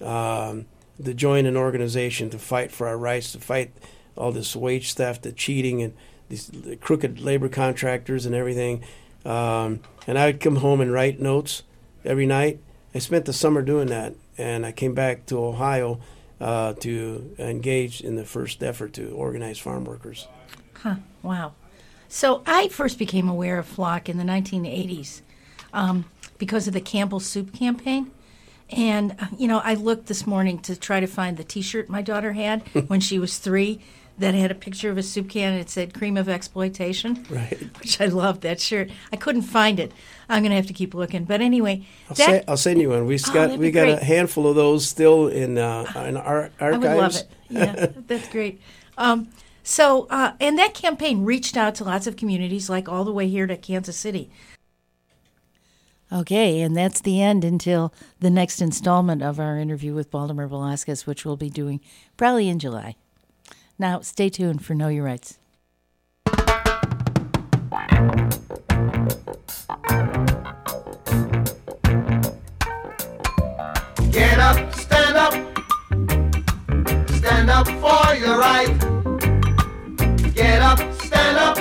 um, to join an organization, to fight for our rights, to fight all this wage theft, the cheating, and these the crooked labor contractors and everything. Um, and I would come home and write notes every night. I spent the summer doing that, and I came back to Ohio uh, to engage in the first effort to organize farm workers. Huh, wow. So I first became aware of Flock in the nineteen eighties. Um, because of the Campbell Soup campaign. And, uh, you know, I looked this morning to try to find the T-shirt my daughter had when she was three that had a picture of a soup can and it said Cream of Exploitation. Right. Which I loved, that shirt. I couldn't find it. I'm going to have to keep looking. But anyway. I'll, that, say, I'll send you one. We oh, got we got great. a handful of those still in, uh, in our archives. I would love it. Yeah, that's great. Um, so, uh, and that campaign reached out to lots of communities, like all the way here to Kansas City. Okay, and that's the end until the next installment of our interview with Baltimore Velasquez, which we'll be doing probably in July. Now, stay tuned for Know Your Rights. Get up, stand up, stand up for your right. Get up, stand up,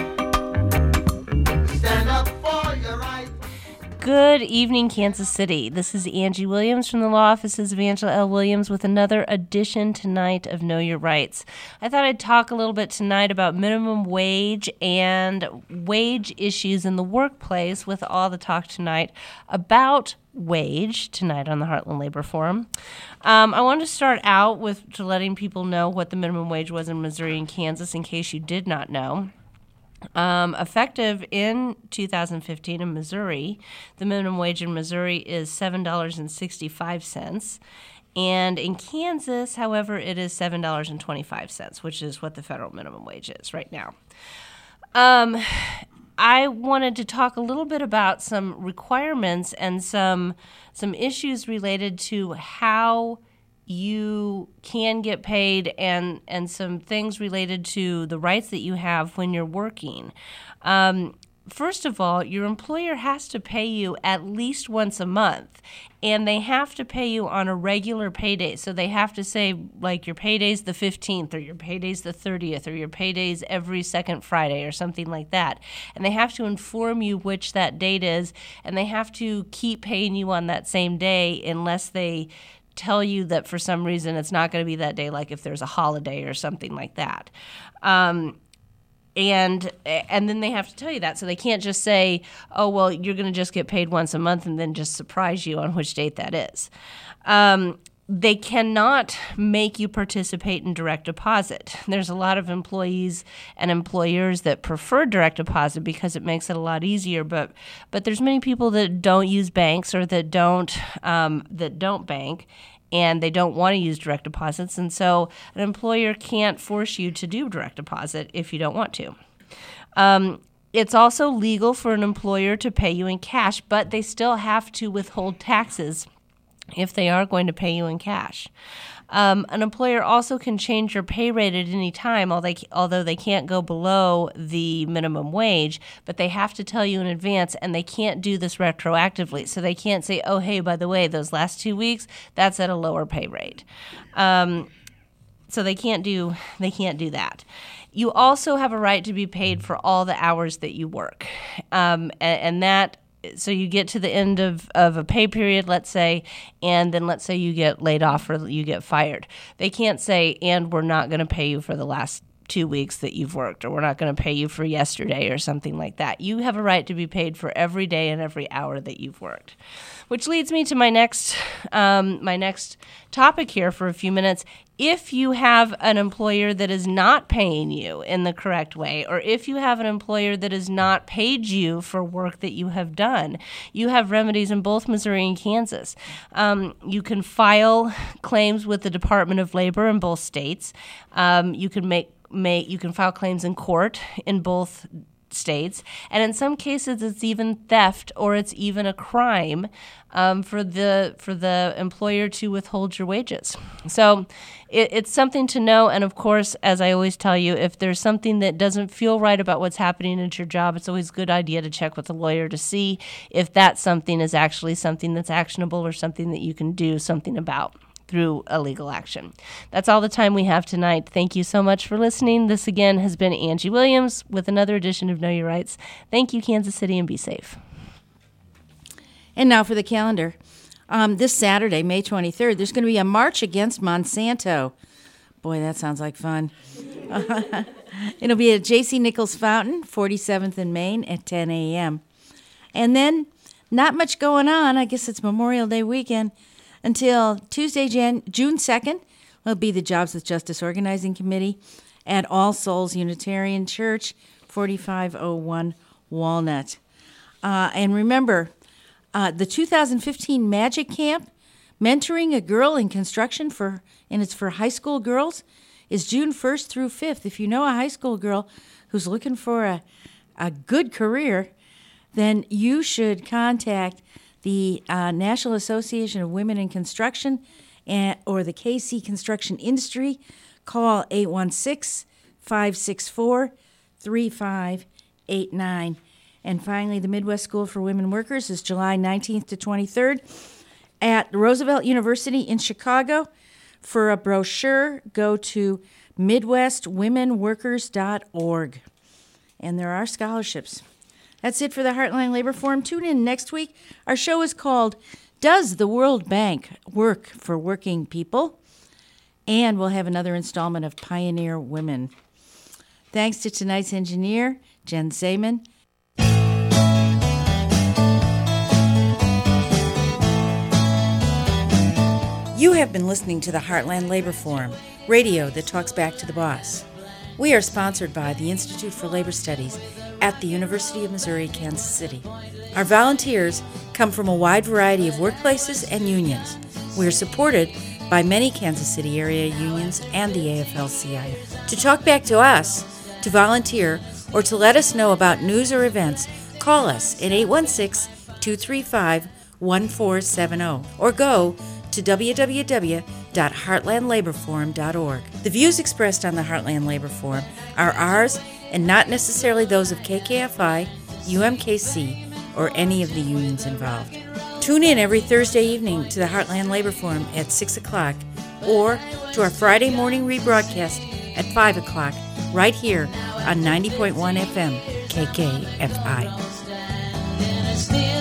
stand up for your right. Good evening, Kansas City. This is Angie Williams from the law offices of Angela L. Williams with another edition tonight of Know Your Rights. I thought I'd talk a little bit tonight about minimum wage and wage issues in the workplace with all the talk tonight about wage tonight on the Heartland Labor Forum. Um, I want to start out with to letting people know what the minimum wage was in Missouri and Kansas in case you did not know. Um, effective in two thousand fifteen in Missouri, the minimum wage in Missouri is seven dollars and sixty-five cents. And in Kansas, however, it is seven dollars and twenty-five cents, which is what the federal minimum wage is right now. Um, I wanted to talk a little bit about some requirements and some some issues related to how you can get paid and, and some things related to the rights that you have when you're working. Um, first of all, your employer has to pay you at least once a month, and they have to pay you on a regular pay date. So they have to say, like, your payday's the fifteenth, or your payday's the thirtieth, or your payday's every second Friday, or something like that. And they have to inform you which that date is, and they have to keep paying you on that same day unless they tell you that for some reason it's not going to be that day, like if there's a holiday or something like that. Um, and and then they have to tell you that. So they can't just say, oh, well, you're going to just get paid once a month and then just surprise you on which date that is. Um, they cannot make you participate in direct deposit. There's a lot of employees and employers that prefer direct deposit because it makes it a lot easier, but but there's many people that don't use banks or that don't um, that don't bank, and they don't want to use direct deposits, and so an employer can't force you to do direct deposit if you don't want to. Um, It's also legal for an employer to pay you in cash, but they still have to withhold taxes if they are going to pay you in cash. Um, an employer also can change your pay rate at any time, although they can't go below the minimum wage, but they have to tell you in advance, and they can't do this retroactively. So they can't say, oh, hey, by the way, those last two weeks, that's at a lower pay rate. Um, so they can't do they can't do that. You also have a right to be paid for all the hours that you work, um, and, and that so you get to the end of, of a pay period, let's say, and then let's say you get laid off or you get fired. They can't say, and we're not going to pay you for the last two weeks that you've worked, or we're not going to pay you for yesterday or something like that. You have a right to be paid for every day and every hour that you've worked. Which leads me to my next um, my next topic here for a few minutes. If you have an employer that is not paying you in the correct way, or if you have an employer that has not paid you for work that you have done, you have remedies in both Missouri and Kansas. Um, you can file claims with the Department of Labor in both states. Um, you can make, make you can file claims in court in both states, and in some cases it's even theft, or it's even a crime um, for the for the employer to withhold your wages. So it, it's something to know, and of course, as I always tell you, if there's something that doesn't feel right about what's happening at your job, it's always a good idea to check with a lawyer to see if that something is actually something that's actionable or something that you can do something about through a legal action. That's all the time we have tonight. Thank you so much for listening. This again has been Angie Williams with another edition of Know Your Rights. Thank you, Kansas City, and be safe. And now for the calendar. Um, this Saturday, May twenty-third, there's going to be a march against Monsanto. Boy, that sounds like fun. It'll be at J C Nichols Fountain, forty-seventh and Main at ten a.m. And then, not much going on. I guess it's Memorial Day weekend. Until Tuesday, Jan- June second, will be the Jobs with Justice Organizing Committee at All Souls Unitarian Church, forty-five oh one Walnut. Uh, and remember, uh, the two thousand fifteen Magic Camp, Mentoring a Girl in Construction, for and it's for high school girls, is June first through fifth. If you know a high school girl who's looking for a, a good career, then you should contact the uh, National Association of Women in Construction and, or the K C Construction Industry. Call eight one six, five six four, three five eight nine. And finally, the Midwest School for Women Workers is July nineteenth to twenty-third at Roosevelt University in Chicago. For a brochure, go to midwest women workers dot org. And there are scholarships. That's it for the Heartland Labor Forum. Tune in next week. Our show is called Does the World Bank Work for Working People? And we'll have another installment of Pioneer Women. Thanks to tonight's engineer, Jen Zayman. You have been listening to the Heartland Labor Forum, radio that talks back to the boss. We are sponsored by the Institute for Labor Studies at the University of Missouri, Kansas City. Our volunteers come from a wide variety of workplaces and unions. We are supported by many Kansas City area unions and the A F L C I. To talk back to us, to volunteer, or to let us know about news or events, call us at eight one six, two three five, one four seven zero or go to w w w dot heartland labor forum dot org. The views expressed on the Heartland Labor Forum are ours and not necessarily those of K K F I, U M K C, or any of the unions involved. Tune in every Thursday evening to the Heartland Labor Forum at six o'clock or to our Friday morning rebroadcast at five o'clock right here on ninety point one F M K K F I.